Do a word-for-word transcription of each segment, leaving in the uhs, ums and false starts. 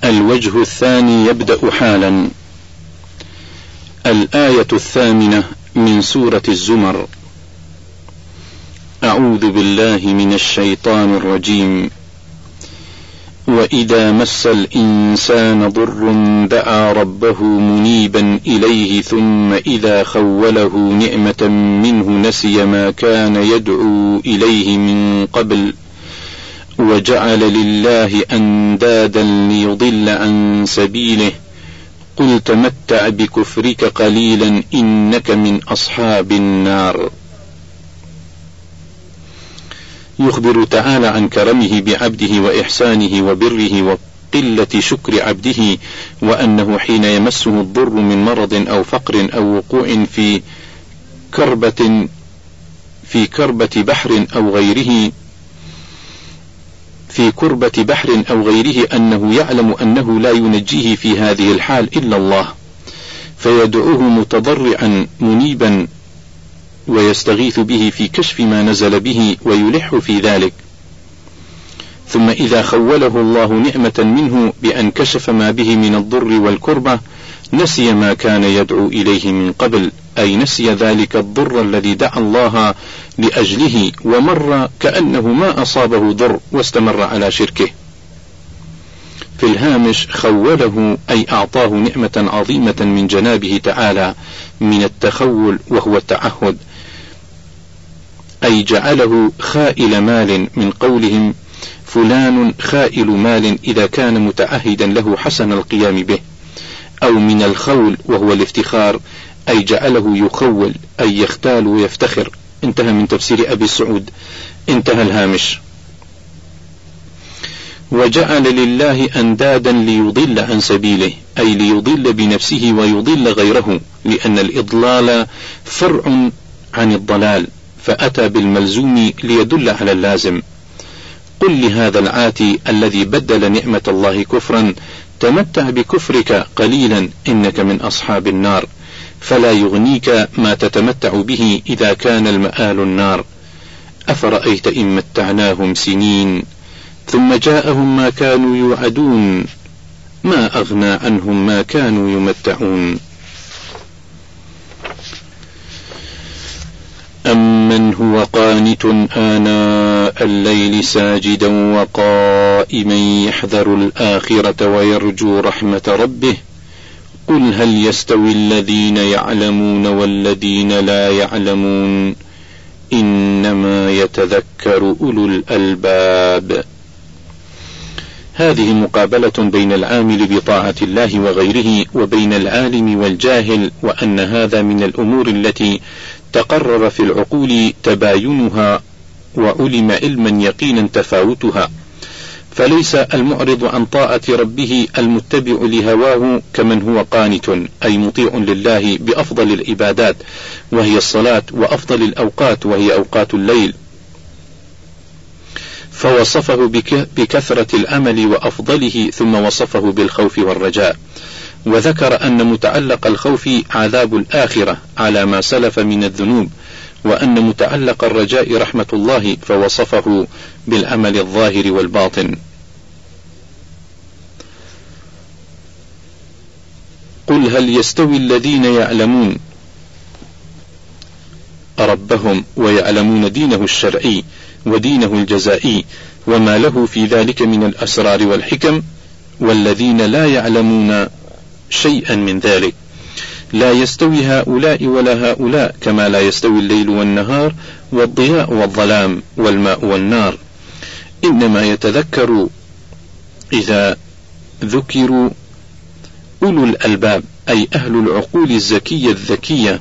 الوجه الثاني يبدأ حالا. الآية الثامنة من سورة الزمر. أعوذ بالله من الشيطان الرجيم. وإذا مس الإنسان ضر دعا ربه منيبا إليه ثم إذا خوله نعمة منه نسي ما كان يدعو إليه من قبل وجعل لله أندادا ليضل عن سبيله قل تمتع بكفرك قليلا إنك من أصحاب النار. يخبر تعالى عن كرمه بعبده وإحسانه وبره وقلة شكر عبده، وأنه حين يمسه الضر من مرض أو فقر أو وقوع في كربة في كربة بحر أو غيره في كربة بحر أو غيره أنه يعلم أنه لا ينجيه في هذه الحال إلا الله، فيدعوه متضرعا منيبا ويستغيث به في كشف ما نزل به ويلح في ذلك. ثم إذا خوله الله نعمة منه بأن كشف ما به من الضر والكربة نسي ما كان يدعو إليه من قبل، أي نسي ذلك الضر الذي دعا الله لأجله ومر كأنه ما أصابه ضر واستمر على شركه. في الهامش خوله أي أعطاه نعمة عظيمة من جنابه تعالى من التخول وهو التعهد، أي جعله خائل مال من قولهم فلان خائل مال إذا كان متعهدا له حسن القيام به، أو من الخول وهو الافتخار أي جعله يخول أي يختال ويفتخر. انتهى من تفسير أبي السعود. انتهى الهامش. وجعل لله أندادا ليضل عن سبيله أي ليضل بنفسه ويضل غيره، لأن الإضلال فرع عن الضلال، فأتى بالملزوم ليدل على اللازم. قل لهذا العاتي الذي بدل نعمة الله كفرا تمتع بكفرك قليلا إنك من أصحاب النار، فلا يغنيك ما تتمتع به إذا كان المآل النار. أفرأيت إن متعناهم سنين ثم جاءهم ما كانوا يوعدون ما أغنى عنهم ما كانوا يمتعون. أمن هو قانت آناء الليل ساجدا وقائما يحذر الآخرة ويرجو رحمة ربه قل هل يستوي الذين يعلمون والذين لا يعلمون إنما يتذكر أولو الألباب. هذه مقابلة بين العامل بطاعة الله وغيره وبين العالم والجاهل، وأن هذا من الأمور التي تقرر في العقول تباينها وعلم علما يقينا تفاوتها، فليس المعرض عن طاعة ربه المتبع لهواه كمن هو قانت أي مطيع لله بأفضل العبادات وهي الصلاة، وأفضل الأوقات وهي أوقات الليل، فوصفه بكثرة العمل وأفضله، ثم وصفه بالخوف والرجاء، وذكر أن متعلق الخوف عذاب الآخرة على ما سلف من الذنوب، وأن متعلق الرجاء رحمة الله، فوصفه بالعمل الظاهر والباطن. قل هل يستوي الذين يعلمون ربهم ويعلمون دينه الشرعي ودينه الجزائي وما له في ذلك من الأسرار والحكم، والذين لا يعلمون شيئا من ذلك؟ لا يستوي هؤلاء ولا هؤلاء، كما لا يستوي الليل والنهار والضياء والظلام والماء والنار. إنما يتذكر إذا ذكروا أولو الألباب أي أهل العقول الزكية الذكية،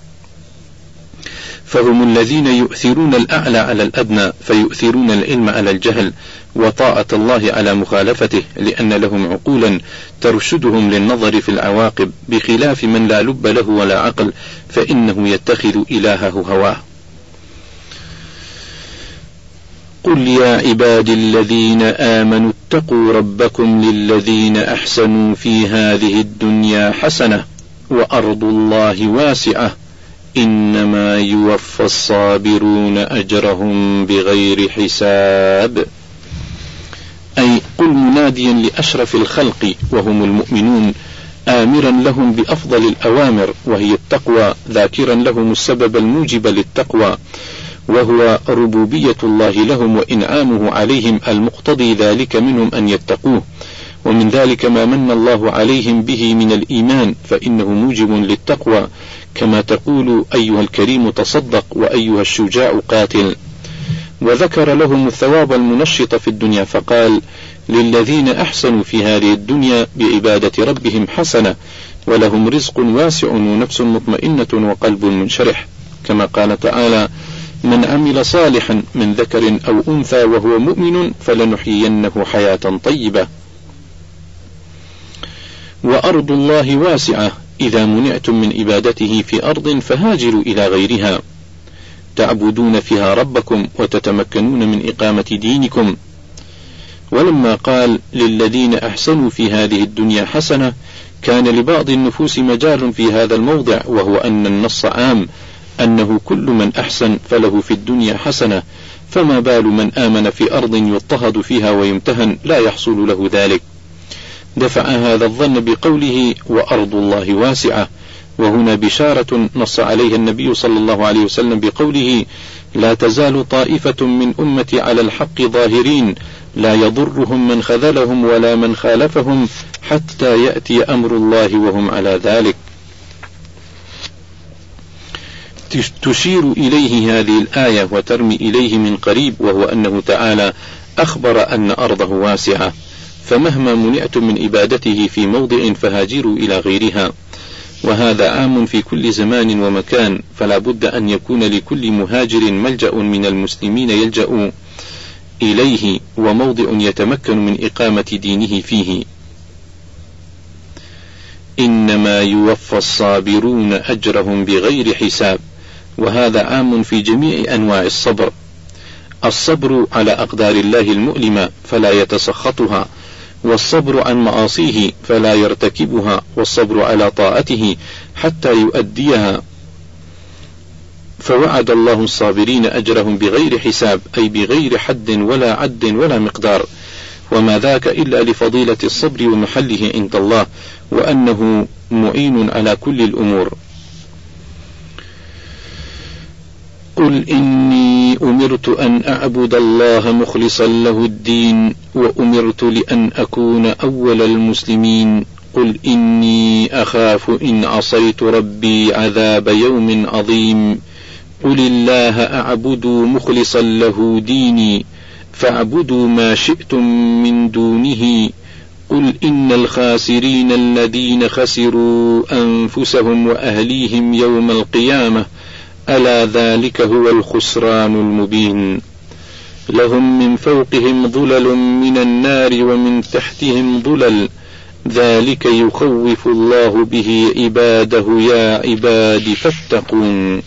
فهم الذين يؤثرون الأعلى على الأدنى، فيؤثرون العلم على الجهل وطاعة الله على مخالفته، لأن لهم عقولا ترشدهم للنظر في العواقب، بخلاف من لا لب له ولا عقل فإنه يتخذ إلهه هواه. قل يا عبادي الذين آمنوا اتقوا ربكم للذين أحسنوا في هذه الدنيا حسنة وأرض الله واسعة إنما يوفى الصابرون أجرهم بغير حساب. أي قل مناديا لأشرف الخلق وهم المؤمنون، آمرا لهم بأفضل الأوامر وهي التقوى، ذاكرا لهم السبب الموجب للتقوى وهو ربوبية الله لهم وإنعامه عليهم المقتضي ذلك منهم أن يتقوه، ومن ذلك ما من الله عليهم به من الإيمان فإنه موجب للتقوى، كما تقول أيها الكريم تصدق وأيها الشجاع قاتل. وذكر لهم الثواب المنشط في الدنيا فقال للذين أحسنوا في هذه الدنيا بعبادة ربهم حسنة ولهم رزق واسع ونفس مطمئنة وقلب منشرح، كما قال تعالى من عمل صالحا من ذكر أو أنثى وهو مؤمن فلنحيينه حياة طيبة. وأرض الله واسعة، إذا منعتم من عبادته في أرض فهاجروا إلى غيرها تعبدون فيها ربكم وتتمكنون من إقامة دينكم. ولما قال للذين أحسنوا في هذه الدنيا حسنة كان لبعض النفوس مجال في هذا الموضع، وهو أن النص عام أنه كل من أحسن فله في الدنيا حسنة، فما بال من آمن في أرض يضطهد فيها ويمتهن لا يحصل له ذلك. دفع هذا الظن بقوله وأرض الله واسعة، وهنا بشارة نص عليها النبي صلى الله عليه وسلم بقوله لا تزال طائفة من أمتي على الحق ظاهرين لا يضرهم من خذلهم ولا من خالفهم حتى يأتي أمر الله وهم على ذلك. تشير إليه هذه الآية وترمي إليه من قريب، وهو أنه تعالى أخبر أن أرضه واسعة، فمهما منعتم من عبادته في موضع فهاجروا إلى غيرها، وهذا عام في كل زمان ومكان، فلا بد أن يكون لكل مهاجر ملجأ من المسلمين يلجأ إليه وموضع يتمكن من إقامة دينه فيه. إنما يوفى الصابرون أجرهم بغير حساب، وهذا عام في جميع أنواع الصبر، الصبر على أقدار الله المؤلمة فلا يتسخطها، والصبر عن معاصيه فلا يرتكبها، والصبر على طاعته حتى يؤديها، فوعد الله الصابرين أجرهم بغير حساب أي بغير حد ولا عد ولا مقدار، وما ذاك إلا لفضيلة الصبر ومحله عند الله وأنه معين على كل الأمور. قل إني أمرت أن أعبد الله مخلصا له الدين وأمرت لأن أكون أول المسلمين. قل إني أخاف إن عصيت ربي عذاب يوم عظيم. قل الله أعبد مخلصا له ديني فاعبدوا ما شئتم من دونه. قل إن الخاسرين الذين خسروا أنفسهم وأهليهم يوم القيامة ألا ذلك هو الخسران المبين. لهم من فوقهم ظلل من النار ومن تحتهم ظلل ذلك يخوف الله به عباده يا عباد فاتقون.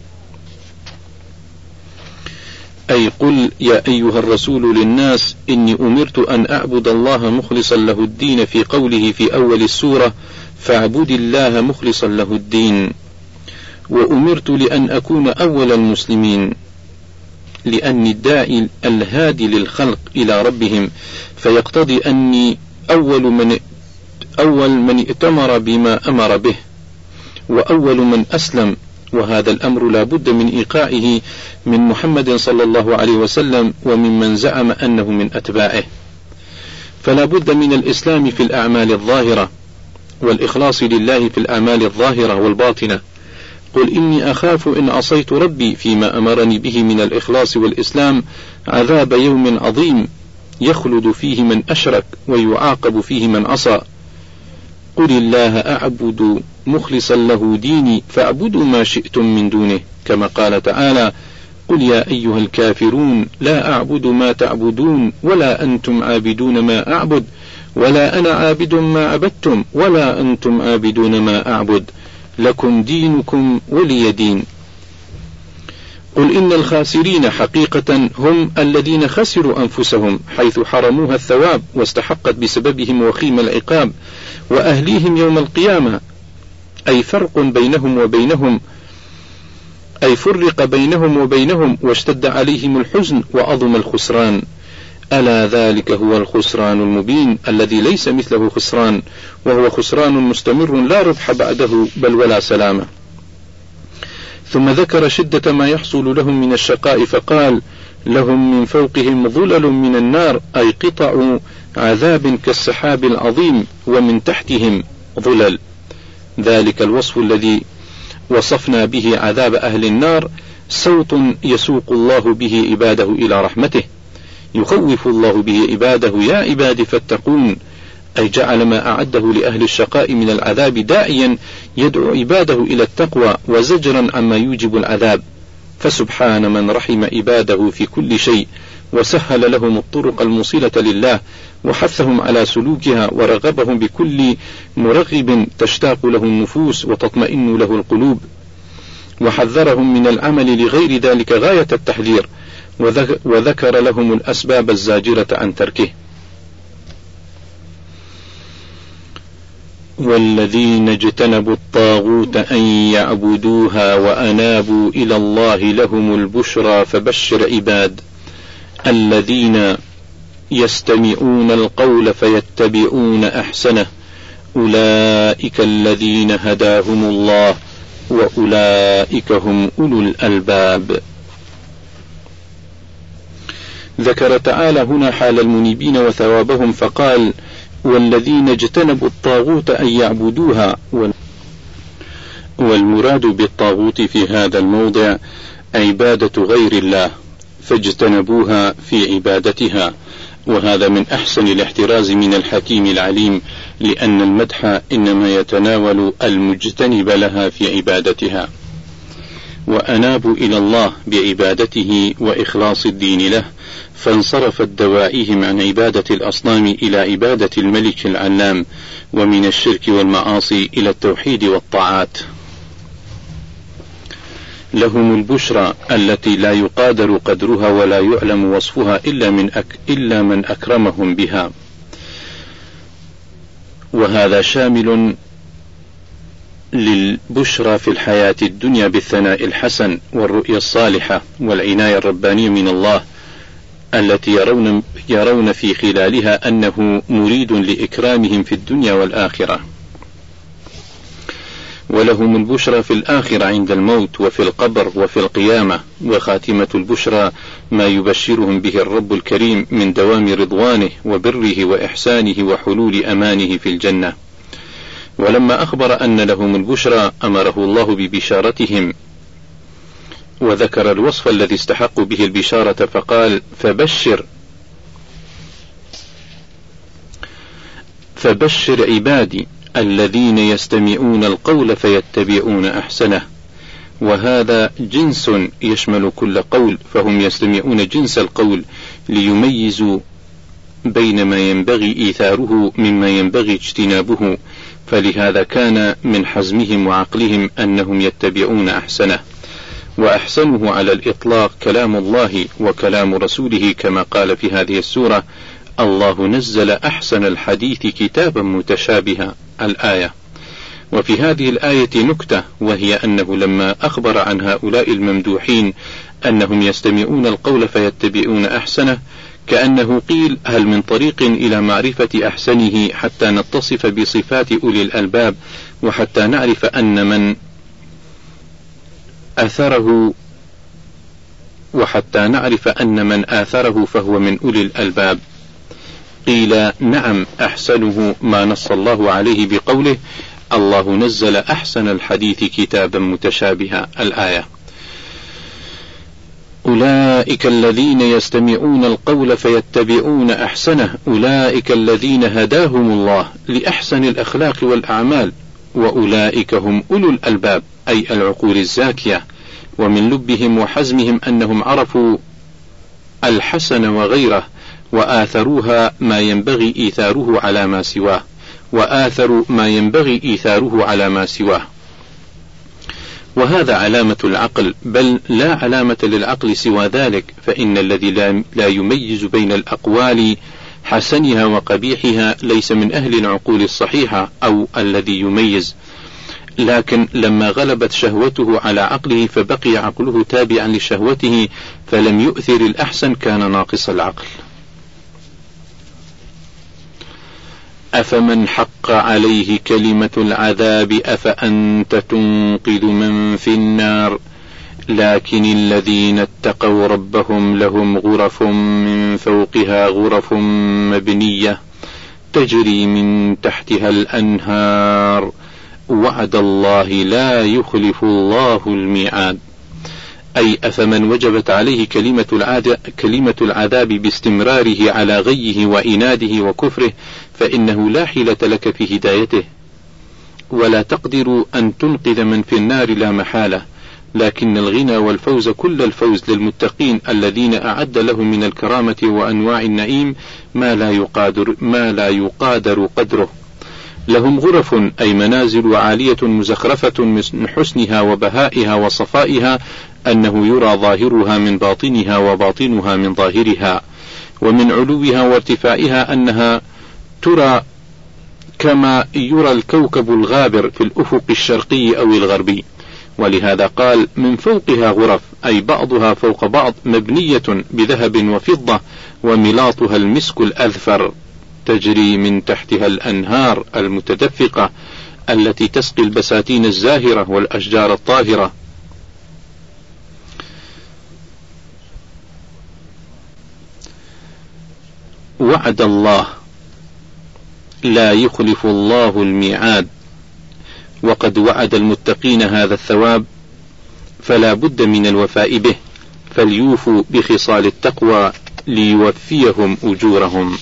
أي قل يا أيها الرسول للناس إني أمرت أن أعبد الله مخلصا له الدين في قوله في أول السورة فاعبد الله مخلصا له الدين، وأمرت لأن أكون أول المسلمين لأني الداعي الهادي للخلق إلى ربهم، فيقتضي أني أول من أول من ائتمر بما أمر به وأول من أسلم، وهذا الأمر لا بد من إيقاعه من محمد صلى الله عليه وسلم وممن زعم أنه من أتباعه، فلا بد من الإسلام في الأعمال الظاهرة والإخلاص لله في الأعمال الظاهرة والباطنة. قل إني أخاف إن عصيت ربي فيما أمرني به من الإخلاص والإسلام عذاب يوم عظيم يخلد فيه من أشرك ويعاقب فيه من عصى. قل الله أعبد مخلصا له ديني فاعبدوا ما شئتم من دونه، كما قال تعالى قل يا أيها الكافرون لا أعبد ما تعبدون ولا أنتم عابدون ما أعبد ولا أنا عابد ما عبدتم ولا أنتم عابدون ما أعبد لكم دينكم ولي دين. قل إن الخاسرين حقيقة هم الذين خسروا أنفسهم حيث حرموها الثواب واستحقت بسببهم وخيم العقاب، وأهليهم يوم القيامة، أي فرق بينهم وبينهم أي فرق بينهم وبينهم واشتد عليهم الحزن وعظم الخسران، ألا ذلك هو الخسران المبين الذي ليس مثله خسران، وهو خسران مستمر لا ربح بعده بل ولا سلامة. ثم ذكر شدة ما يحصل لهم من الشقاء فقال: لهم من فوقهم ظلل من النار، أي قطع عذاب كالسحاب العظيم، ومن تحتهم ظلل. ذلك الوصف الذي وصفنا به عذاب أهل النار صوت يسوق الله به عباده إلى رحمته، يخوف الله به عباده: يا عباد فاتقون، أي جعل ما أعده لأهل الشقاء من العذاب داعيا يدعو عباده إلى التقوى وزجرا عما يوجب العذاب. فسبحان من رحم عباده في كل شيء، وسهل لهم الطرق الموصلة لله، وحثهم على سلوكها، ورغبهم بكل مرغب تشتاق له النفوس وتطمئن له القلوب، وحذرهم من العمل لغير ذلك غاية التحذير، وذكر لهم الأسباب الزاجرة عن تركه. والذين اجتنبوا الطاغوت أن يعبدوها وأنابوا إلى الله لهم البشرى فبشر عباد الذين يستمعون القول فيتبعون أحسنه أولئك الذين هداهم الله وأولئك هم أولو الألباب. ذكر تعالى هنا حال المنيبين وثوابهم فقال: والذين اجتنبوا الطاغوت أن يعبدوها. والمراد بالطاغوت في هذا الموضع عبادة غير الله، فاجتنبوها في عبادتها، وهذا من أحسن الاحتراز من الحكيم العليم، لأن المدح إنما يتناول المجتنب لها في عبادتها. وأنابوا إلى الله بعبادته وإخلاص الدين له، فانصرفت دواعيهم عن عبادة الأصنام إلى عبادة الملك العلام، ومن الشرك والمعاصي إلى التوحيد والطاعات. لهم البشرى التي لا يقادر قدرها ولا يعلم وصفها إلا من, أك إلا من أكرمهم بها، وهذا شامل للبشرى في الحياة الدنيا بالثناء الحسن والرؤيا الصالحة والعناية الربانية من الله، التي يرون, يرون في خلالها أنه مريد لإكرامهم في الدنيا والآخرة. ولهم البشرى في الآخرة عند الموت وفي القبر وفي القيامة، وخاتمة البشرى ما يبشرهم به الرب الكريم من دوام رضوانه وبره وإحسانه وحلول أمانه في الجنة. ولما أخبر أن لهم البشرى أمره الله ببشارتهم، وذكر الوصف الذي استحقوا به البشارة فقال: فبشر فبشر عبادي الذين يستمعون القول فيتبعون أحسنه. وهذا جنس يشمل كل قول، فهم يستمعون جنس القول ليميزوا بين ما ينبغي إيثاره مما ينبغي اجتنابه، فلهذا كان من حزمهم وعقلهم أنهم يتبعون أحسنه. وأحسنه على الإطلاق كلام الله وكلام رسوله، كما قال في هذه السورة: الله نزل أحسن الحديث كتابا متشابها، الآية. وفي هذه الآية نكتة، وهي أنه لما أخبر عن هؤلاء الممدوحين أنهم يستمعون القول فيتبعون أحسنه، كأنه قيل: هل من طريق إلى معرفة أحسنه حتى نتصف بصفات أولي الألباب، وحتى نعرف أن من آثره وحتى نعرف أن من آثره فهو من أولي الألباب؟ قيل: نعم، أحسنه ما نص الله عليه بقوله: الله نزل أحسن الحديث كتابا متشابها، الآية. أولئك الذين يستمعون القول فيتبعون أحسنه أولئك الذين هداهم الله لأحسن الأخلاق والأعمال، وأولئك هم أولو الألباب، أي العقول الزاكية. ومن لبهم وحزمهم أنهم عرفوا الحسن وغيره، وآثروها ما ينبغي إيثاره على ما سواه وآثروا ما ينبغي إيثاره على ما سواه وهذا علامة العقل، بل لا علامة للعقل سوى ذلك، فإن الذي لا يميز بين الأقوال حسنها وقبيحها ليس من أهل العقول الصحيحة أو الذي يميز، لكن لما غلبت شهوته على عقله فبقي عقله تابعا لشهوته فلم يؤثر الأحسن كان ناقص العقل. أفمن حق عليه كلمة العذاب أفأنت تنقذ من في النار لكن الذين اتقوا ربهم لهم غرف من فوقها غرف مبنية تجري من تحتها الأنهار وعد الله لا يخلف الله الميعاد. أي أفمن وجبت عليه كلمة, كلمة العذاب باستمراره على غيه وإناده وكفره فإنه لا حيلة لك في هدايته ولا تقدر أن تنقذ من في النار لا محالة، لكن الغنى والفوز كل الفوز للمتقين الذين أعد لهم من الكرامة وأنواع النعيم ما لا يقادر, ما لا يقادر قدره. لهم غرف أي منازل عالية مزخرفة من حسنها وبهائها وصفائها أنه يرى ظاهرها من باطنها وباطنها من ظاهرها، ومن علوها وارتفاعها أنها ترى كما يرى الكوكب الغابر في الأفق الشرقي أو الغربي. ولهذا قال من فوقها غرف أي بعضها فوق بعض مبنية بذهب وفضة وملاطها المسك الأذفر تجري من تحتها الأنهار المتدفقة التي تسقي البساتين الزاهرة والأشجار الطاهرة. وعد الله لا يخلف الله الميعاد، وقد وعد المتقين هذا الثواب فلا بد من الوفاء به، فليوفوا بخصال التقوى ليوفيهم أجورهم.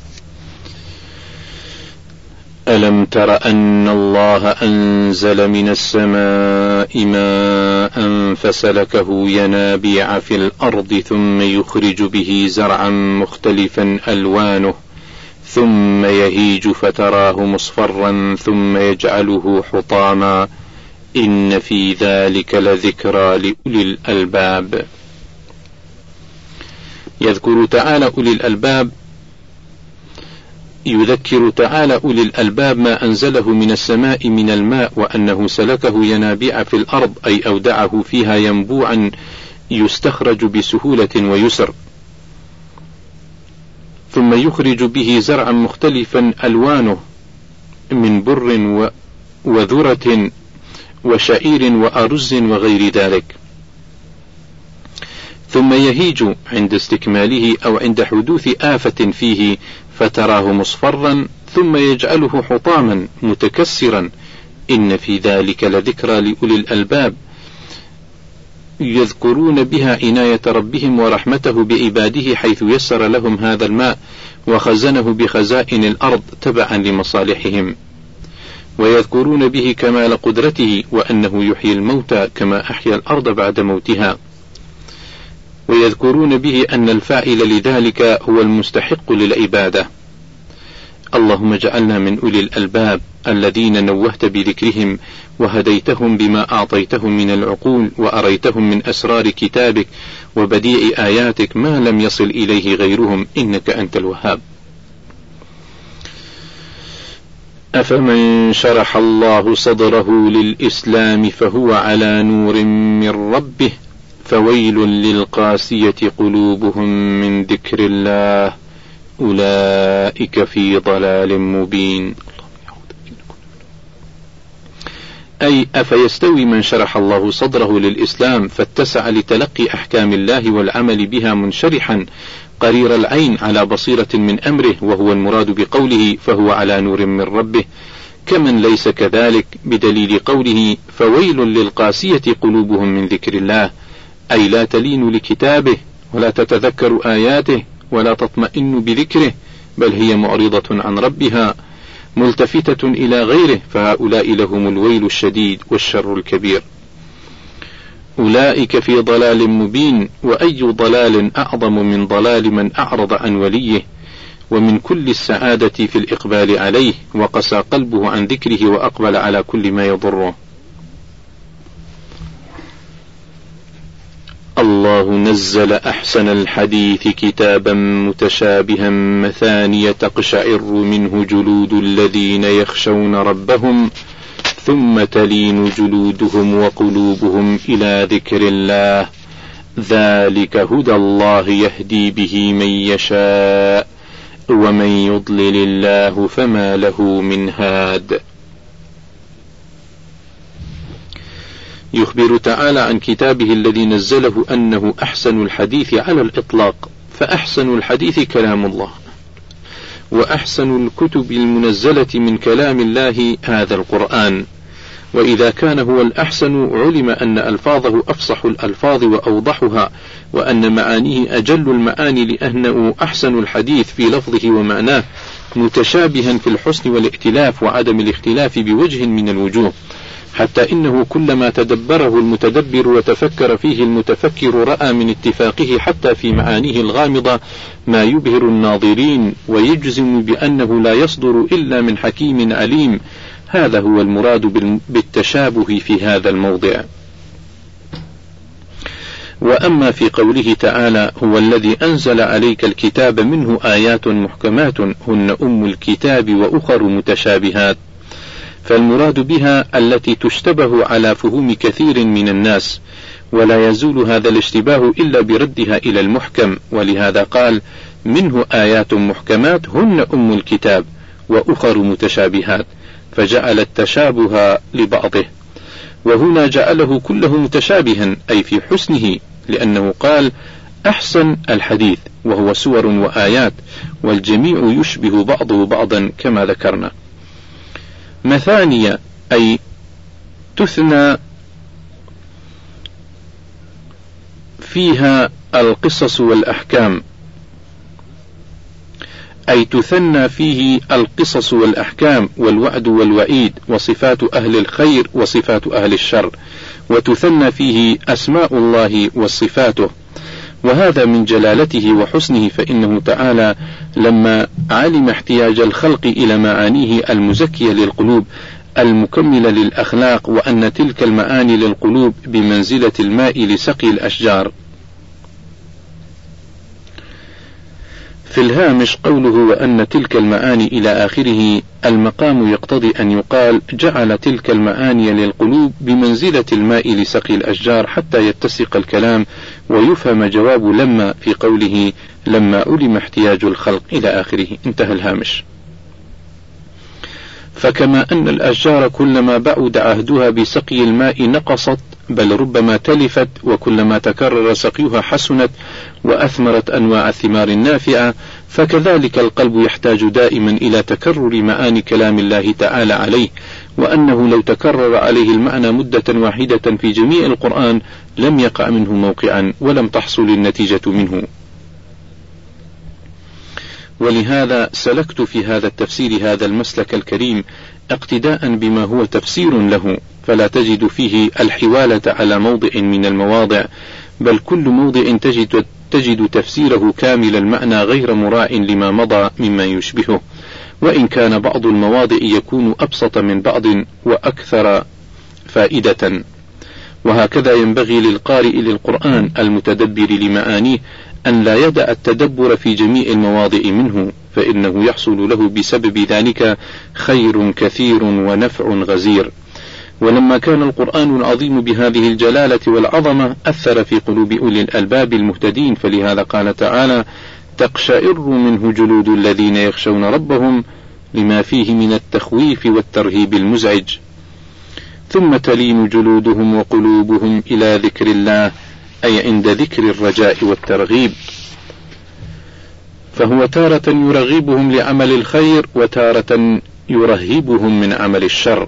ألم تر أن الله أنزل من السماء ماء فسلكه ينابيع في الأرض ثم يخرج به زرعا مختلفا ألوانه ثم يهيج فتراه مصفرا ثم يجعله حطاما إن في ذلك لذكرى لأولي الألباب. يذكر تعالى أولي الألباب يذكر تعالى أولي الألباب ما أنزله من السماء من الماء، وأنه سلكه ينابيع في الأرض أي أودعه فيها ينبوعا يستخرج بسهولة ويسر، ثم يخرج به زرعا مختلفا ألوانه من بر وذرة وشعير وأرز وغير ذلك، ثم يهيج عند استكماله أو عند حدوث آفة فيه فتراه مصفرا ثم يجعله حطاما متكسرا إن في ذلك لذكرى لأولي الألباب يذكرون بها عناية ربهم ورحمته بعباده حيث يسر لهم هذا الماء وخزنه بخزائن الأرض تبعا لمصالحهم، ويذكرون به كمال قدرته وأنه يحيي الموتى كما أحيا الأرض بعد موتها، ويذكرون به أن الفاعل لذلك هو المستحق للعبادة. اللهم اجعلنا من أولي الألباب الذين نوهت بذكرهم وهديتهم بما أعطيتهم من العقول وأريتهم من أسرار كتابك وبديع آياتك ما لم يصل إليه غيرهم إنك أنت الوهاب. أفمن شرح الله صدره للإسلام فهو على نور من ربه فويل للقاسية قلوبهم من ذكر الله أولئك في ضلال مبين. أي أفيستوي من شرح الله صدره للإسلام فاتسع لتلقي أحكام الله والعمل بها منشرحا قرير العين على بصيرة من أمره، وهو المراد بقوله فهو على نور من ربه، كمن ليس كذلك بدليل قوله فويل للقاسية قلوبهم من ذكر الله، أي لا تلين لكتابه ولا تتذكر آياته ولا تطمئن بذكره، بل هي معرضة عن ربها ملتفتة إلى غيره، فهؤلاء لهم الويل الشديد والشر الكبير. أولئك في ضلال مبين، وأي ضلال أعظم من ضلال من أعرض عن وليه، ومن كل السعادة في الإقبال عليه وقسى قلبه عن ذكره وأقبل على كل ما يضره. الله نزل أحسن الحديث كتابا متشابها مثانية تقشعر منه جلود الذين يخشون ربهم ثم تلين جلودهم وقلوبهم إلى ذكر الله، ذلك هدى الله يهدي به من يشاء ومن يضلل الله فما له من هاد. يخبر تعالى عن كتابه الذي نزله أنه أحسن الحديث على الإطلاق، فأحسن الحديث كلام الله، وأحسن الكتب المنزلة من كلام الله هذا القرآن. وإذا كان هو الأحسن علم أن ألفاظه أفصح الألفاظ وأوضحها، وأن معانيه أجل المعاني، لأنه أحسن الحديث في لفظه ومعناه، متشابها في الحسن والائتلاف وعدم الاختلاف بوجه من الوجوه، حتى إنه كلما تدبره المتدبر وتفكر فيه المتفكر رأى من اتفاقه حتى في معانيه الغامضة ما يبهر الناظرين، ويجزم بأنه لا يصدر إلا من حكيم عليم. هذا هو المراد بالتشابه في هذا الموضع. وأما في قوله تعالى: هو الذي أنزل عليك الكتاب منه آيات محكمات هن أم الكتاب وأخر متشابهات، فالمراد بها التي تشتبه على فهوم كثير من الناس، ولا يزول هذا الاشتباه إلا بردها إلى المحكم، ولهذا قال: منه آيات محكمات هن أم الكتاب وأخر متشابهات، فجعل التشابه لبعضه. وهنا جعله كله متشابها أي في حسنه، لأنه قال: أحسن الحديث، وهو سور وآيات، والجميع يشبه بعضه بعضا كما ذكرنا. مثانية أي تثنى فيها القصص والأحكام، أي تثنى فيه القصص والأحكام والوعد والوعيد وصفات أهل الخير وصفات أهل الشر، وتثنى فيه أسماء الله وصفاته، وهذا من جلالته وحسنه، فإنه تعالى لما علم احتياج الخلق إلى معانيه المزكية للقلوب المكملة للأخلاق، وأن تلك المعاني للقلوب بمنزلة الماء لسقي الأشجار. في الهامش قوله: وأن تلك المعاني إلى آخره، المقام يقتضي أن يقال: جعل تلك المعاني للقلوب بمنزلة الماء لسقي الأشجار، حتى يتسق الكلام ويفهم جواب لما في قوله: لما علم احتياج الخلق إلى آخره. انتهى الهامش. فكما أن الأشجار كلما بعد عهدها بسقي الماء نقصت، بل ربما تلفت، وكلما تكرر سقيها حسنت وأثمرت أنواع الثمار النافعة، فكذلك القلب يحتاج دائما إلى تكرر معاني كلام الله تعالى عليه، وأنه لو تكرر عليه المعنى مدة واحدة في جميع القرآن لم يقع منه موقعا ولم تحصل النتيجة منه. ولهذا سلكت في هذا التفسير هذا المسلك الكريم اقتداء بما هو تفسير له، فلا تجد فيه الحوالة على موضع من المواضع، بل كل موضع تجد, تجد تفسيره كامل المعنى غير مراع لما مضى مما يشبهه، وإن كان بعض المواضع يكون أبسط من بعض وأكثر فائدة. وهكذا ينبغي للقارئ للقرآن المتدبر لمعانيه أن لا يدع التدبر في جميع المواضع منه، فإنه يحصل له بسبب ذلك خير كثير ونفع غزير. ولما كان القرآن العظيم بهذه الجلالة والعظمة أثر في قلوب أولي الألباب المهتدين، فلهذا قال تعالى: تقشعر منه جلود الذين يخشون ربهم لما فيه من التخويف والترهيب المزعج، ثم تلين جلودهم وقلوبهم إلى ذكر الله، أي عند ذكر الرجاء والترغيب. فهو تارة يرغبهم لعمل الخير، وتارة يرهبهم من عمل الشر.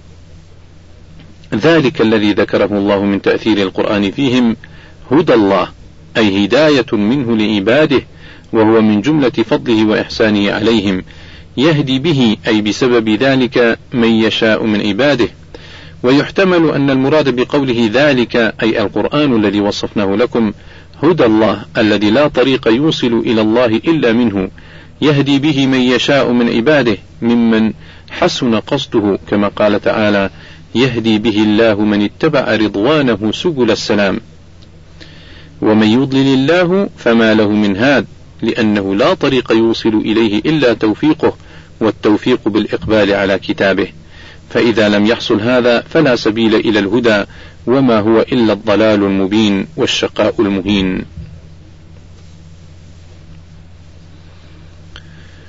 ذلك الذي ذكره الله من تأثير القرآن فيهم هدى الله، أي هداية منه لعباده، وهو من جملة فضله وإحسانه عليهم، يهدي به أي بسبب ذلك من يشاء من عباده. ويحتمل أن المراد بقوله ذلك أي القرآن الذي وصفناه لكم هدى الله الذي لا طريق يوصل إلى الله إلا منه، يهدي به من يشاء من عباده ممن حسن قصده، كما قال تعالى: يهدي به الله من اتبع رضوانه سبل السلام. ومن يضلل الله فما له من هاد، لأنه لا طريق يوصل إليه إلا توفيقه، والتوفيق بالإقبال على كتابه، فإذا لم يحصل هذا فلا سبيل إلى الهدى، وما هو إلا الضلال المبين والشقاء المهين.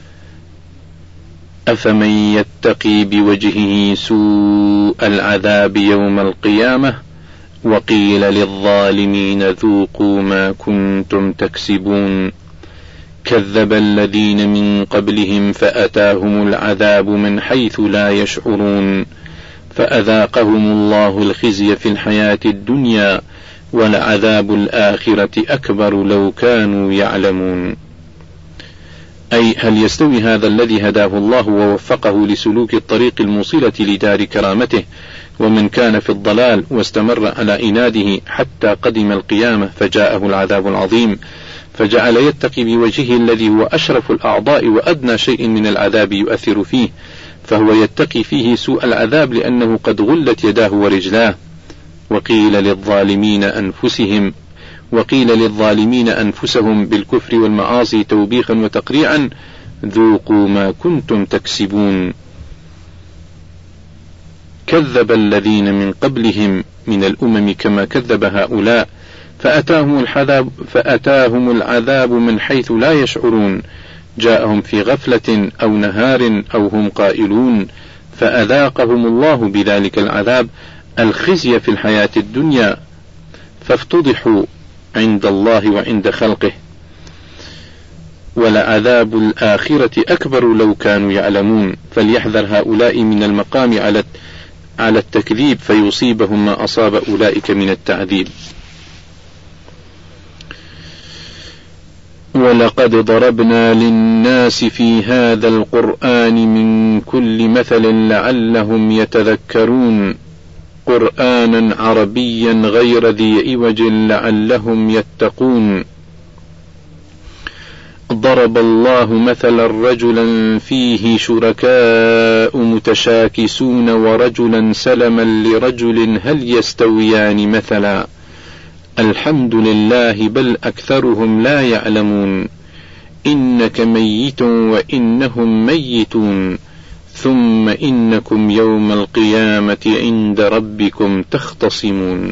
أفمن يتقي بوجهه سوء العذاب يوم القيامة وقيل للظالمين ذوقوا ما كنتم تكسبون كذب الذين من قبلهم فأتاهم العذاب من حيث لا يشعرون فأذاقهم الله الخزي في الحياة الدنيا ولعذاب الآخرة أكبر لو كانوا يعلمون. أي هل يستوي هذا الذي هداه الله ووفقه لسلوك الطريق الموصلة لدار كرامته ومن كان في الضلال واستمر على إناده حتى قدم القيامة فجاءه العذاب العظيم فجعل يتقي بوجهه الذي هو أشرف الأعضاء وأدنى شيء من العذاب يؤثر فيه، فهو يتقي فيه سوء العذاب لأنه قد غلت يداه ورجلاه. وقيل للظالمين أنفسهم وقيل للظالمين أنفسهم بالكفر والمعاصي توبيخا وتقريعا ذوقوا ما كنتم تكسبون. كذب الذين من قبلهم من الأمم كما كذب هؤلاء فأتاهم العذاب, فأتاهم العذاب من حيث لا يشعرون، جاءهم في غفلة أو نهار أو هم قائلون، فأذاقهم الله بذلك العذاب الخزي في الحياة الدنيا فافتضحوا عند الله وعند خلقه، ولعذاب الآخرة أكبر لو كانوا يعلمون. فليحذر هؤلاء من المقام على على التكذيب فيصيبهم ما أصاب أولئك من التعذيب. ولقد ضربنا للناس في هذا القرآن من كل مثل لعلهم يتذكرون قرآنا عربيا غير ذي عوج لعلهم يتقون. ضرب الله مثلا رجلا فيه شركاء متشاكسون ورجلا سلما لرجل هل يستويان مثلا الحمد لله بل أكثرهم لا يعلمون إنك ميت وإنهم ميتون ثم إنكم يوم القيامة عند ربكم تختصمون.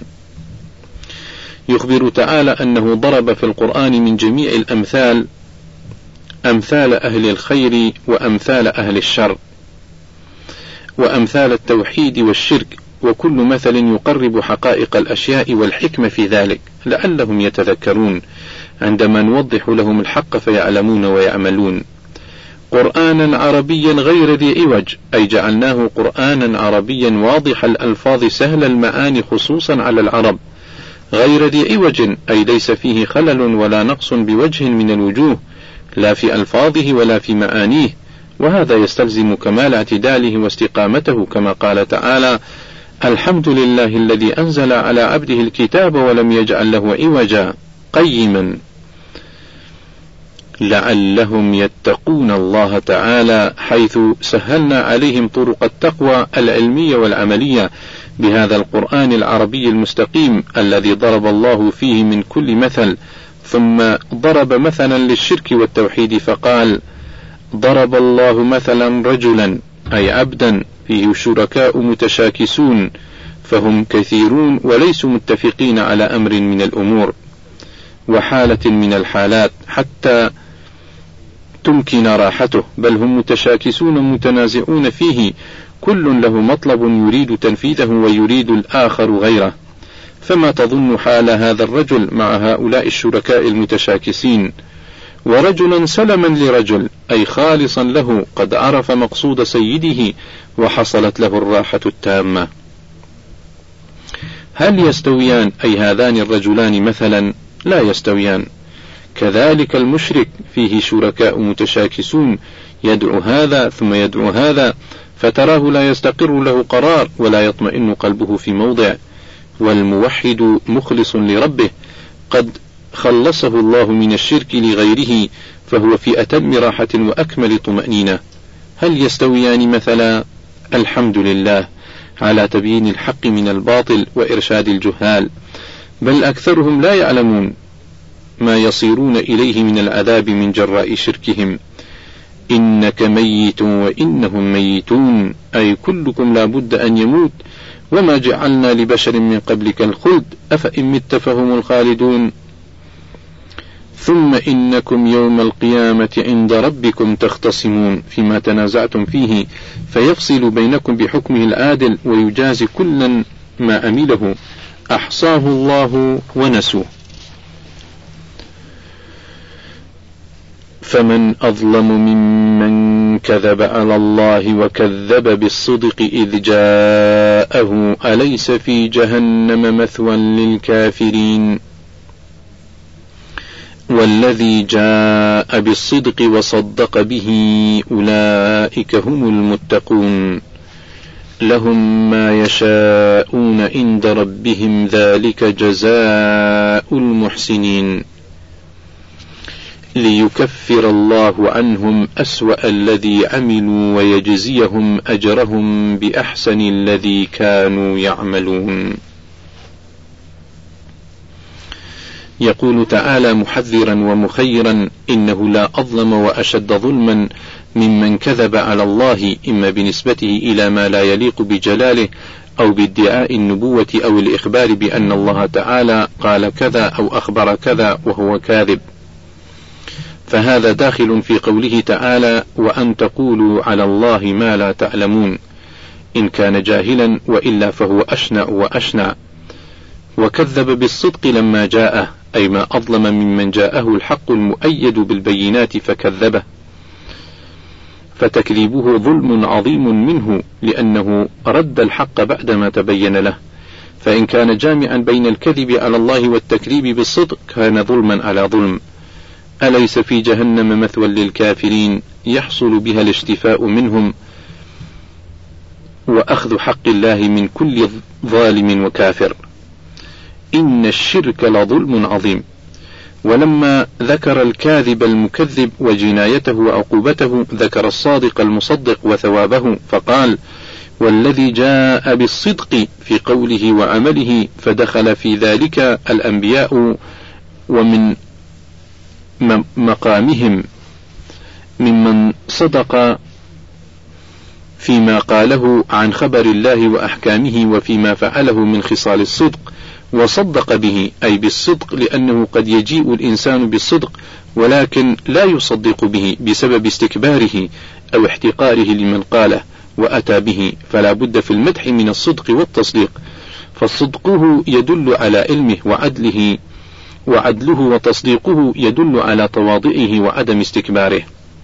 يخبر تعالى أنه ضرب في القرآن من جميع الأمثال أمثال أهل الخير وأمثال أهل الشر وأمثال التوحيد والشرك، وكل مثل يقرب حقائق الأشياء والحكمة في ذلك لعلهم يتذكرون عندما نوضح لهم الحق فيعلمون ويعملون. قرآنا عربيا غير ذي عوج أي جعلناه قرآنا عربيا واضح الألفاظ سهل المعاني خصوصا على العرب، غير ذي عوج أي ليس فيه خلل ولا نقص بوجه من الوجوه لا في ألفاظه ولا في معانيه، وهذا يستلزم كمال اعتداله واستقامته كما قال تعالى الحمد لله الذي أنزل على عبده الكتاب ولم يجعل له عوجا قيما لعلهم يتقون الله تعالى حيث سهلنا عليهم طرق التقوى العلمية والعملية بهذا القرآن العربي المستقيم الذي ضرب الله فيه من كل مثل، ثم ضرب مثلا للشرك والتوحيد فقال ضرب الله مثلا رجلا أي عبدا فيه شركاء متشاكسون فهم كثيرون وليسوا متفقين على أمر من الأمور وحالة من الحالات حتى تمكن راحته، بل هم متشاكسون متنازعون فيه كل له مطلب يريد تنفيذه ويريد الآخر غيره. فما تظن حال هذا الرجل مع هؤلاء الشركاء المتشاكسين؟ ورجلا سلما لرجل أي خالصا له قد عرف مقصود سيده وحصلت له الراحة التامة. هل يستويان أي هذان الرجلان مثلا؟ لا يستويان. كذلك المشرك فيه شركاء متشاكسون يدعو هذا ثم يدعو هذا فتراه لا يستقر له قرار ولا يطمئن قلبه في موضع، والموحد مخلص لربه قد خلصه الله من الشرك لغيره فهو في أتم راحة وأكمل طمأنينة. هل يستويان مثلا؟ الحمد لله على تبيين الحق من الباطل وإرشاد الجهال، بل أكثرهم لا يعلمون ما يصيرون إليه من العذاب من جراء شركهم. إنك ميت وإنهم ميتون أي كلكم لا بد أن يموت وما جعلنا لبشر من قبلك الخلد أفإن مت فهم الخالدون ثم إنكم يوم القيامة عند ربكم تختصمون فيما تنازعتم فيه فيفصل بينكم بحكمه العادل ويجازي كلا ما أمله أحصاه الله ونسوه. فمن أظلم ممن كذب على الله وكذب بالصدق إذ جاءه أليس في جهنم مثوى للكافرين والذي جاء بالصدق وصدق به أولئك هم المتقون لهم ما يشاءون عند ربهم ذلك جزاء المحسنين ليكفر الله عنهم أسوأ الذي عملوا ويجزيهم أجرهم بأحسن الذي كانوا يعملون. يقول تعالى محذرا ومخيرا إنه لا أظلم وأشد ظلما ممن كذب على الله إما بنسبته إلى ما لا يليق بجلاله أو بادعاء النبوة أو الإخبار بأن الله تعالى قال كذا أو أخبر كذا وهو كاذب، فهذا داخل في قوله تعالى وأن تقولوا على الله ما لا تعلمون إن كان جاهلا وإلا فهو أشنع وأشنع. وكذب بالصدق لما جاءه أي ما أظلم ممن جاءه الحق المؤيد بالبينات فكذبه، فتكذيبه ظلم عظيم منه لأنه رد الحق بعدما تبين له، فإن كان جامعا بين الكذب على الله والتكذيب بالصدق كان ظلما على ظلم. أليس في جهنم مثوى للكافرين يحصل بها الاشتفاء منهم وأخذ حق الله من كل ظالم وكافر. إن الشرك لظلم عظيم. ولما ذكر الكاذب المكذب وجنايته وعقوبته ذكر الصادق المصدق وثوابه فقال والذي جاء بالصدق في قوله وعمله، فدخل في ذلك الأنبياء ومن مقامهم ممن صدق فيما قاله عن خبر الله وأحكامه وفيما فعله من خصال الصدق، وصدق به أي بالصدق لأنه قد يجيء الإنسان بالصدق ولكن لا يصدق به بسبب استكباره أو احتقاره لمن قاله وأتى به، فلا بد في المدح من الصدق والتصديق، فصدقه يدل على علمه وعدله وعدله وتصديقه يدل على تواضعه وعدم استكباره.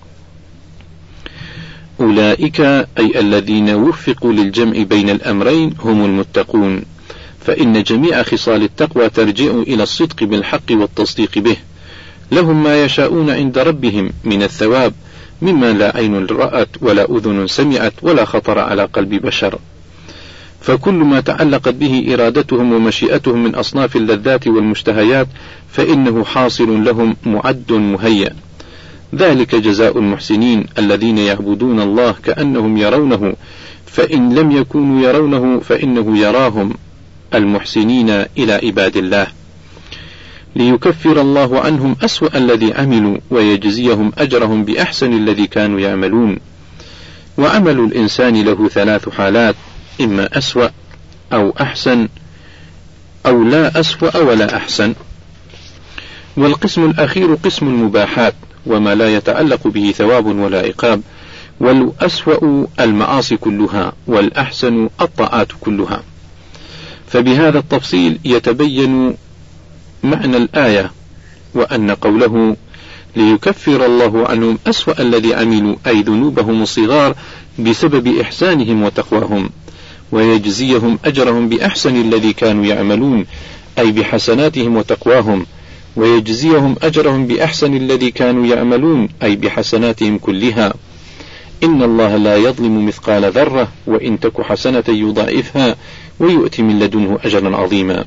أولئك أي الذين وفقوا للجمع بين الأمرين هم المتقون، فإن جميع خصال التقوى ترجع إلى الصدق بالحق والتصديق به. لهم ما يشاءون عند ربهم من الثواب مما لا عين رأت ولا أذن سمعت ولا خطر على قلب بشر، فكل ما تعلقت به إرادتهم ومشيئتهم من أصناف اللذات والمشتهيات فإنه حاصل لهم معد مهيأ. ذلك جزاء المحسنين الذين يعبدون الله كأنهم يرونه، فإن لم يكونوا يرونه فإنه يراهم المحسنين إلى عباد الله، ليكفر الله عنهم أسوأ الذي عملوا ويجزيهم أجرهم بأحسن الذي كانوا يعملون. وعمل الإنسان له ثلاث حالات، إما أسوأ أو أحسن أو لا أسوأ ولا أحسن. والقسم الأخير قسم المباحات وما لا يتعلق به ثواب ولا عقاب، والأسوأ المعاصي كلها والأحسن الطاعات كلها. فبهذا التفصيل يتبين معنى الآية، وأن قوله ليكفر الله عنهم أسوأ الذي عملوا أي ذنوبهم الصغار بسبب إحسانهم وتقواهم، ويجزيهم أجرهم بأحسن الذي كانوا يعملون أي بحسناتهم وتقواهم، ويجزيهم أجرهم بأحسن الذي كانوا يعملون أي بحسناتهم كلها. إن الله لا يظلم مثقال ذرة وإن تك حسنة يضاعفها ويؤتي من لدنه أجرا عظيما.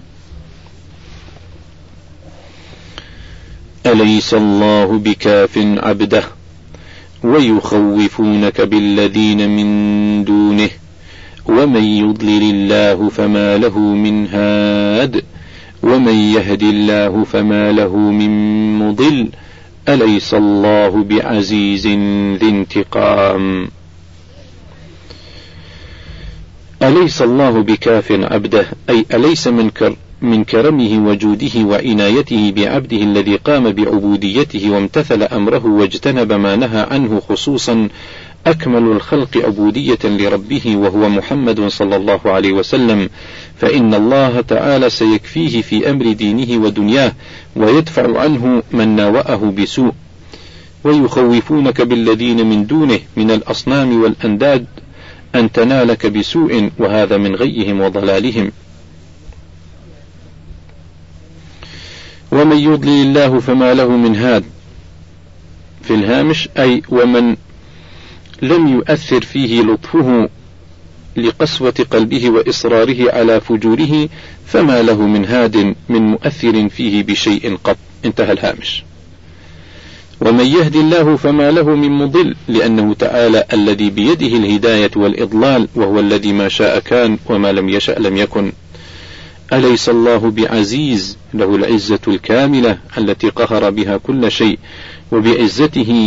أليس الله بكاف عبده ويخوفونك بالذين من دونه ومن يضلل الله فما له من هاد ومن يهد الله فما له من مضل أليس الله بعزيز ذي انتقام. أليس الله بكاف عبده أي أليس من, كر من كرمه وجوده وعنايته بعبده الذي قام بعبوديته وامتثل أمره واجتنب ما نهى عنه، خصوصا أكمل الخلق عبودية لربه وهو محمد صلى الله عليه وسلم، فإن الله تعالى سيكفيه في أمر دينه ودنياه ويدفع عنه من ناوأه بسوء. ويخوفونك بالذين من دونه من الأصنام والأنداد أن تنالك بسوء، وهذا من غيهم وضلالهم. ومن يضلل الله فما له من هاد. في الهامش أي ومن لم يؤثر فيه لطفه لقسوة قلبه وإصراره على فجوره فما له من هاد من مؤثر فيه بشيء قط. انتهى الهامش. ومن يهدي الله فما له من مضل، لأنه تعالى الذي بيده الهداية والإضلال، وهو الذي ما شاء كان وما لم يشأ لم يكن. أليس الله بعزيز له العزة الكاملة التي قهر بها كل شيء، وبعزته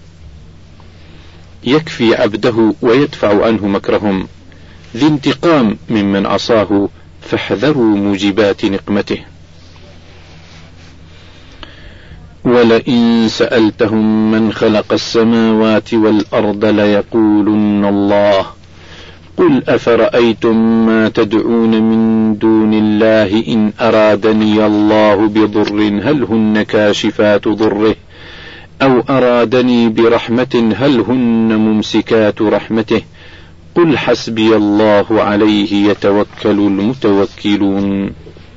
يكفي عبده ويدفع عنه مكرهم، ذي انتقام ممن عصاه فاحذروا موجبات نقمته. ولئن سألتهم من خلق السماوات والأرض ليقولن الله قل أفرأيتم ما تدعون من دون الله إن أرادني الله بضر هل هن كاشفات ضره أو أرادني برحمة هل هن ممسكات رحمته قل حسبي الله عليه يتوكل المتوكلون.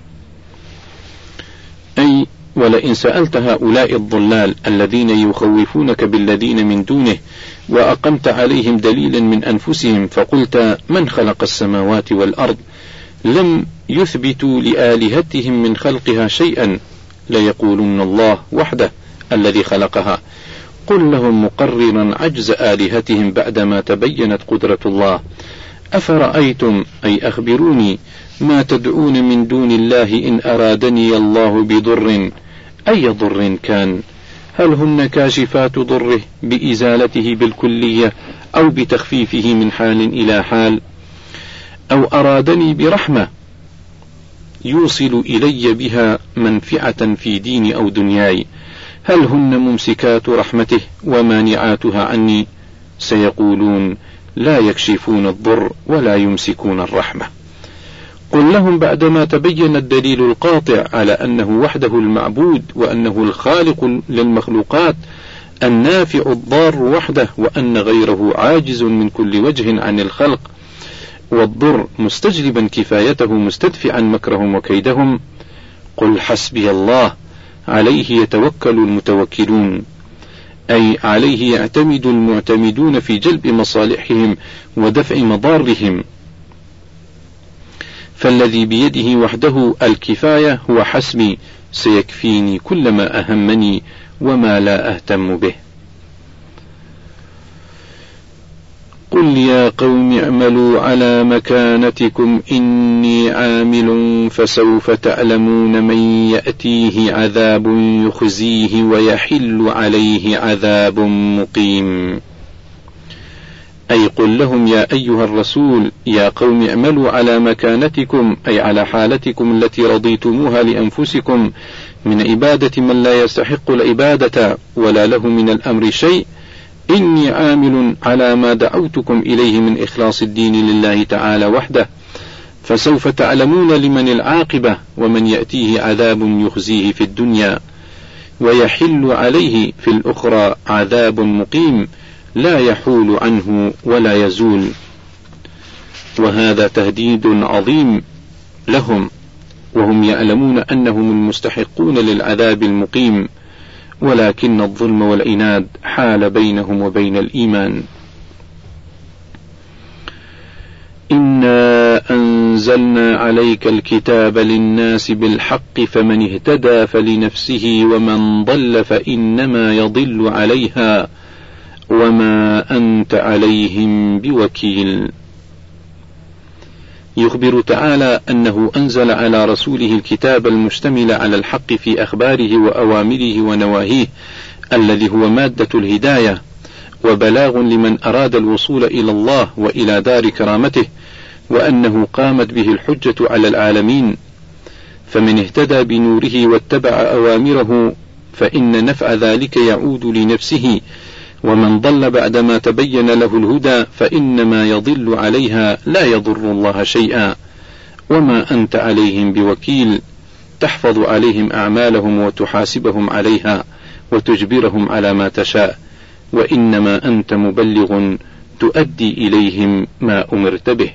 أي ولئن سألت هؤلاء الضلال الذين يخوفونك بالذين من دونه وأقمت عليهم دليلا من أنفسهم فقلت من خلق السماوات والأرض، لم يثبتوا لآلهتهم من خلقها شيئا، ليقولن الله وحده الذي خلقها. قل لهم مقررا عجز آلهتهم بعدما تبينت قدرة الله. أفرأيتم أي أخبروني ما تدعون من دون الله إن أرادني الله بضر، أي ضر كان، هل هن كاشفات ضره بإزالته بالكلية أو بتخفيفه من حال إلى حال، أو أرادني برحمة يوصل إلي بها منفعة في ديني أو دنياي، هل هن ممسكات رحمته ومانعاتها عني، سيقولون لا يكشفون الضر ولا يمسكون الرحمة. قل لهم بعدما تبين الدليل القاطع على أنه وحده المعبود وأنه الخالق للمخلوقات النافع الضار وحده، وأن غيره عاجز من كل وجه عن الخلق والضر مستجلبا كفايته مستدفعا مكرهم وكيدهم، قل حسبي الله عليه يتوكل المتوكلون، أي عليه يعتمد المعتمدون في جلب مصالحهم ودفع مضارهم، فالذي بيده وحده الكفاية هو حسبي، سيكفيني كل ما أهمني وما لا أهتم به. قل يا قوم اعملوا على مكانتكم إني عامل فسوف تعلمون من يأتيه عذاب يخزيه ويحل عليه عذاب مقيم. أي قل لهم يا أيها الرسول يا قوم اعملوا على مكانتكم، أي على حالتكم التي رضيتموها لأنفسكم من عبادة من لا يستحق العبادة ولا له من الأمر شيء، إني عامل على ما دعوتكم إليه من إخلاص الدين لله تعالى وحده، فسوف تعلمون لمن العاقبة ومن يأتيه عذاب يخزيه في الدنيا ويحل عليه في الأخرى عذاب مقيم لا يحول عنه ولا يزول. وهذا تهديد عظيم لهم، وهم يعلمون أنهم المستحقون للعذاب المقيم، ولكن الظلم والعناد حال بينهم وبين الإيمان. إنا أنزلنا عليك الكتاب للناس بالحق فمن اهتدى فلنفسه ومن ضل فإنما يضل عليها وما أنت عليهم بوكيل. يخبر تعالى أنه أنزل على رسوله الكتاب المشتمل على الحق في أخباره وأوامره ونواهيه، الذي هو مادة الهداية وبلاغ لمن أراد الوصول إلى الله وإلى دار كرامته، وأنه قامت به الحجة على العالمين، فمن اهتدى بنوره واتبع أوامره فإن نفع ذلك يعود لنفسه، ومن ضل بعدما تبين له الهدى فإنما يضل عليها لا يضر الله شيئا، وما أنت عليهم بوكيل، تحفظ عليهم أعمالهم وتحاسبهم عليها وتجبرهم على ما تشاء، وإنما أنت مبلغ تؤدي إليهم ما أمرت به.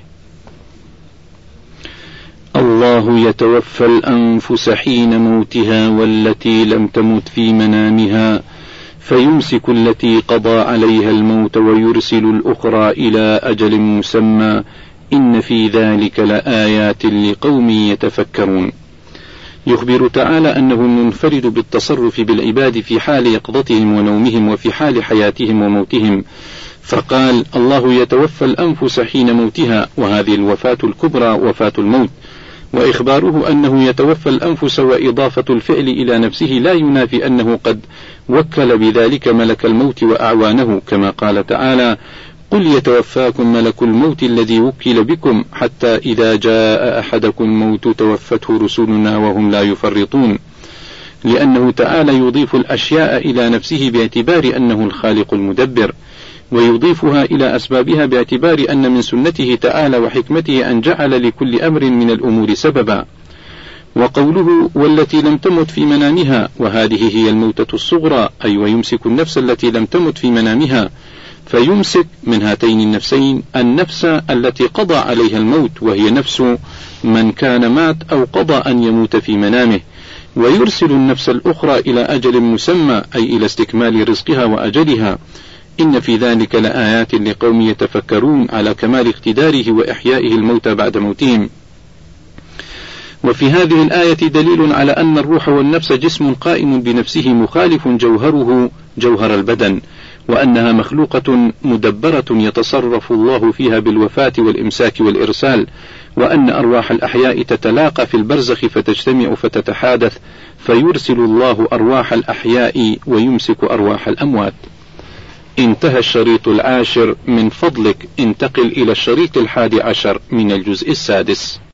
الله يتوفى الأنفس حين موتها والتي لم تمت في منامها فيمسك التي قضى عليها الموت ويرسل الأخرى إلى أجل مسمى إن في ذلك لآيات لقوم يتفكرون. يخبر تعالى أنه المنفرد بالتصرف بالعباد في حال يقظتهم ونومهم وفي حال حياتهم وموتهم، فقال الله يتوفى الأنفس حين موتها، وهذه الوفاة الكبرى وفاة الموت، وإخباره أنه يتوفى الأنفس وإضافة الفعل إلى نفسه لا ينافي أنه قد وكل بذلك ملك الموت وأعوانه، كما قال تعالى قل يتوفاكم ملك الموت الذي وكل بكم حتى إذا جاء أحدكم الموت توفته رسلنا وهم لا يفرطون، لأنه تعالى يضيف الأشياء إلى نفسه باعتبار أنه الخالق المدبر، ويضيفها إلى أسبابها باعتبار أن من سنته تعالى وحكمته أن جعل لكل أمر من الأمور سببا. وقوله والتي لم تمت في منامها، وهذه هي الموتة الصغرى، أي ويمسك النفس التي لم تمت في منامها، فيمسك من هاتين النفسين النفس التي قضى عليها الموت وهي نفس من كان مات أو قضى أن يموت في منامه، ويرسل النفس الأخرى إلى أجل مسمى أي إلى استكمال رزقها وأجلها، إن في ذلك لآيات لقوم يتفكرون على كمال اقتداره وإحيائه الموتى بعد موتهم. وفي هذه الآية دليل على أن الروح والنفس جسم قائم بنفسه مخالف جوهره جوهر البدن، وأنها مخلوقة مدبرة يتصرف الله فيها بالوفاة والإمساك والإرسال، وأن أرواح الأحياء تتلاقى في البرزخ فتجتمع فتتحادث، فيرسل الله أرواح الأحياء ويمسك أرواح الأموات. انتهى الشريط العاشر، من فضلك انتقل إلى الشريط الحادي عشر من الجزء السادس.